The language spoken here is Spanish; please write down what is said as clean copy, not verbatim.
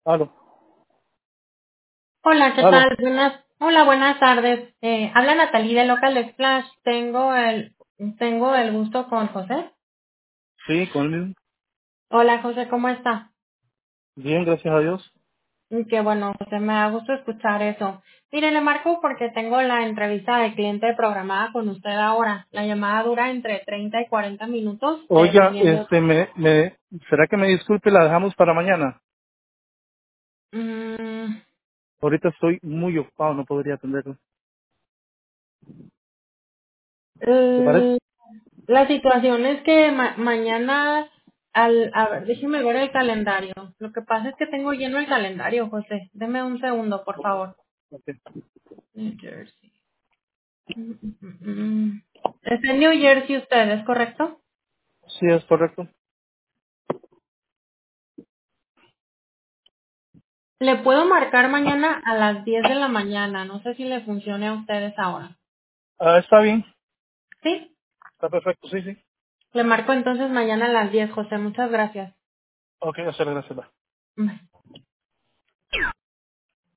Aló, Hola, ¿qué aló. tal? Hola, buenas tardes. Habla Natalie de Local Splash. Tengo el gusto con José. Sí, con él mismo. Hola, José, ¿cómo está? Bien, gracias a Dios. Qué bueno, José, me da gusto escuchar eso. Mire, le marco porque tengo la entrevista de cliente programada con usted ahora. La llamada dura entre 30 y 40 minutos, Oiga, dependiendo. ¿será que me disculpe? La dejamos para mañana. Mm, Ahorita estoy muy ocupado, no podría atenderlo. ¿Te parece? eh, La situación es que mañana, a ver, déjeme ver el calendario. Lo que pasa es que tengo lleno el calendario, José. Deme un segundo, por favor. Ok. New Jersey. Es en New Jersey usted, ¿es correcto? Sí, es correcto. Le puedo marcar mañana a las 10 de la mañana. No sé si le funcione a ustedes ahora. Ah, está bien, ¿Sí? está perfecto, sí, sí. Le marco entonces mañana a las 10, José. Muchas gracias. Ok, hacer gracias. Va. Bye.